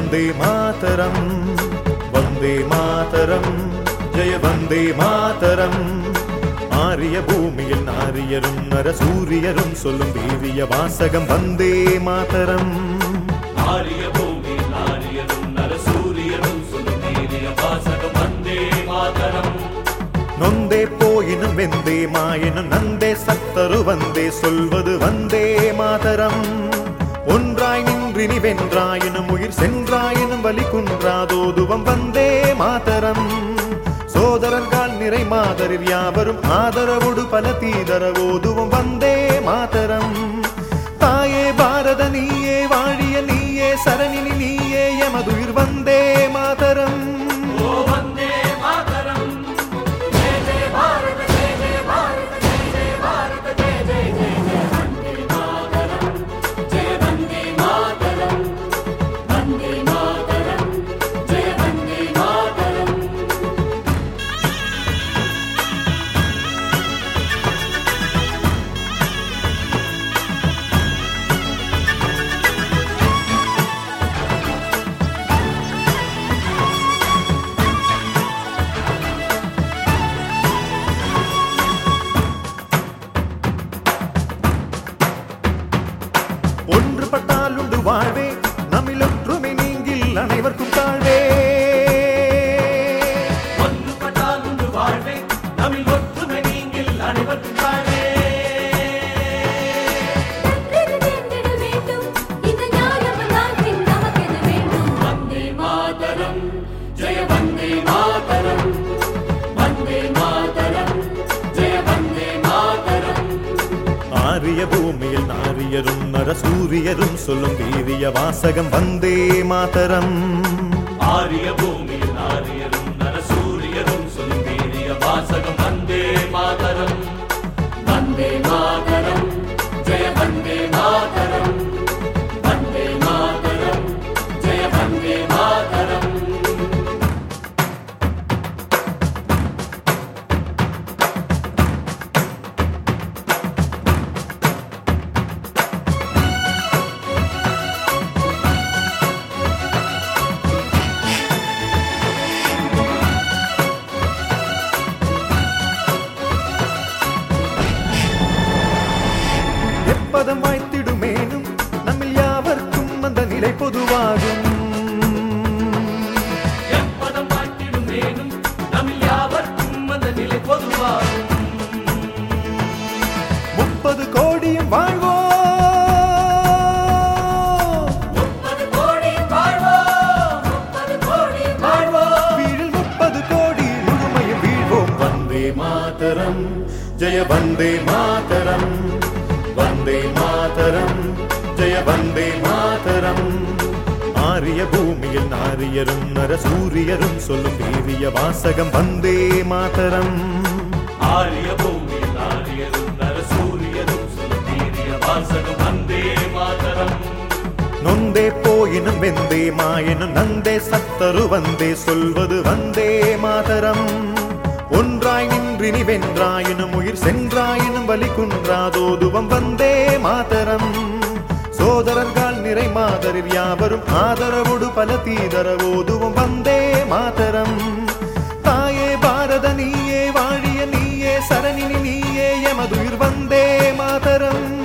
वन्दे मातरम् वन्दे मातरम् जय वन्दे मातरम् ஆரிய பூமியில் நாரியரும் நரசூரியரும் சொல்லும் வீரிய வாசகம் வந்தே மாதரம் ஆரிய பூமியில் நாரியரும் நரசூரியரும் சொல்லும் வீரிய வாசகம் வந்தே மாதரம் நொந்தே போயினும் வெந்தே மாயினும் நந்தே சத்தரு வந்தே சொல்வது வந்தே மாதரம் ஒன்றாய் நின்றினி வென்றாயினும் உயிர் சென்றாயினும் வலி குன்றாதோதுவம் வந்தே மாதரம் சோதரர்கள் நிறை மாதரில் யாவரும் ஆதரவோடு பல தீதரவோதுவம் வந்தே மாதரம் தாயே பாரத நீயே வாழிய நீயே சரணினி நீயே எமதுயிர் வந்தே மாதரம் ஒன்றுபட்டால் உண்டு வாழ்வே நம்மில் ஒற்றுமை நீங்கில் அனைவருக்கும் தாழ்வே ஒன்றுபட்டால் உண்டு வாழ்வே நம்மில் ஒற்றுமை நீங்கில் அனைவருக்கும் தாழ்வே வந்தே மாதரம் ஜெய வந்தே மாதரம் வந்தே மாதரம் ஜெய வந்தே மாதரம் ஆரிய பூமியில் நாரியரும் நரசூரியரும் சொல்லும் வீரிய வாசகம் வந்தே மாதரம் ஆரிய பூமியில் நாரியரும் நரசூரியரும் சொல்லும் வீரிய வாசகம் வந்தே மாதரம் வந்தே மாதரம் ஜெய வந்தே மாதரம் வந்தே மாதரம் ஜெய வந்தே மாதரம் எப்பதம் வாய்த்திடுமேனும் நம்மில் யாவர்க்கும் அந்த நிலை பொதுவாகும் எப்பதம் வாய்த்திடுமேனும் நம்மில் யாவர்க்கும் அந்த நிலை பொதுவாகும் 30 கோடியும் வாழ்வோ 30 கோடியும் வாழ்வோ 30 கோடியும் வாழ்வோ வீழில் 30 கோடி முழுமையும் வீழ்வோம் வந்தே மாதரம் ஜெய வந்தே மாதரம் வந்தே மாதரம் ஜெய வந்தே மாதரம் ஆரிய பூமியில் நாரியரும் நரசூரியரும் சொல்லும் வீரிய வாசகம் வந்தே மாதரம் ஆரிய பூமியில் நாரியரும் நரசூரியரும் சொல்லும் வீரிய வாசகம் வந்தே மாதரம் நொந்தே போயினும் வெந்தே மாயினும் நந்தே சத்தரு வந்தே சொல்வது வந்தே மாதரம் ஒன்றாய் நின்றினி வென்றாயினும் உயிர் சென்றாயினும் வலி குன்றாதோதுவம் வந்தே மாதரம் சோதரர்கள் நிறை மாதரில் யாவரும் ஆதரவோடு பல தீதரவோதுவம் வந்தே மாதரம் தாயே பாரத நீயே வாழிய நீயே சரணினி நீயே எமதுயிர் வந்தே மாதரம்